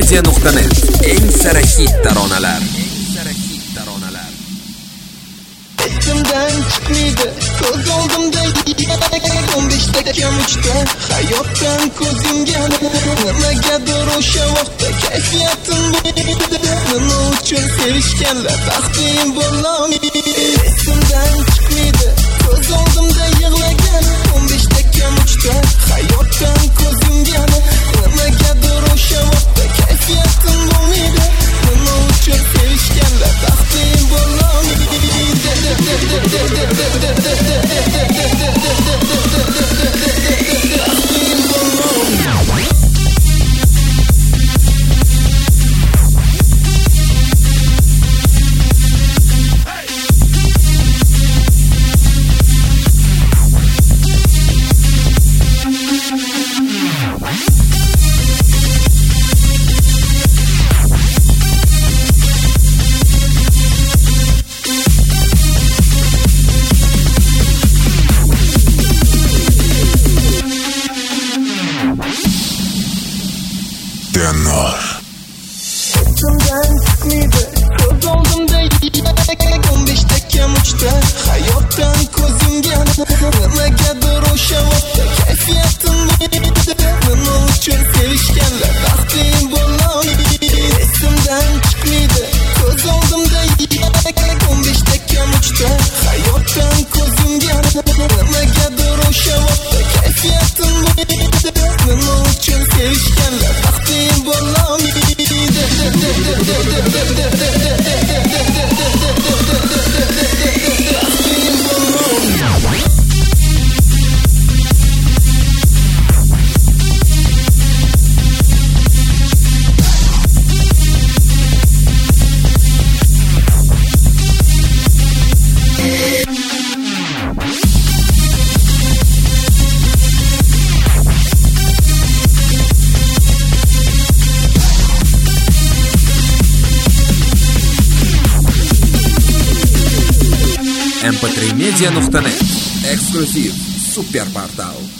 mp3media.net. Eng sara hit taronalar. Esimdan chiqmaydi, ko'z oldimda 15 dakikam uchta hayotdan ko'zimga nimagadir o'sha vaqtda kayfiyatim nima uchun sevishganlar taqdim bo'lolmaydi. Esimdan chiqmaydi, ko'z oldimda yig'lagan 15 dakikam uchta hayotdan ko'zimga nimagadir o'sha vaqtda kayfiyatim bo'lmaydi. Nima uchun sevishganlar taqdim bo'lolmaydi. Esimdan chiqmaydi, ko'z oldimda 15 dakikam uchta hayotdan ko'zimga nimagadir o'sha vaqtda kayfiyatim nima uchun sevishganlar taqdim bo'lolmaydi. Esimdan chiqmaydi, ko'z oldimda 15 dakikam uchta hayotdan ko'zimga nimagadir o'sha vaqtda kayfiyatim nima uchun sevishganlar taqdim bo'lolmaydi. mp3media.net. Eksklyuziv super portal.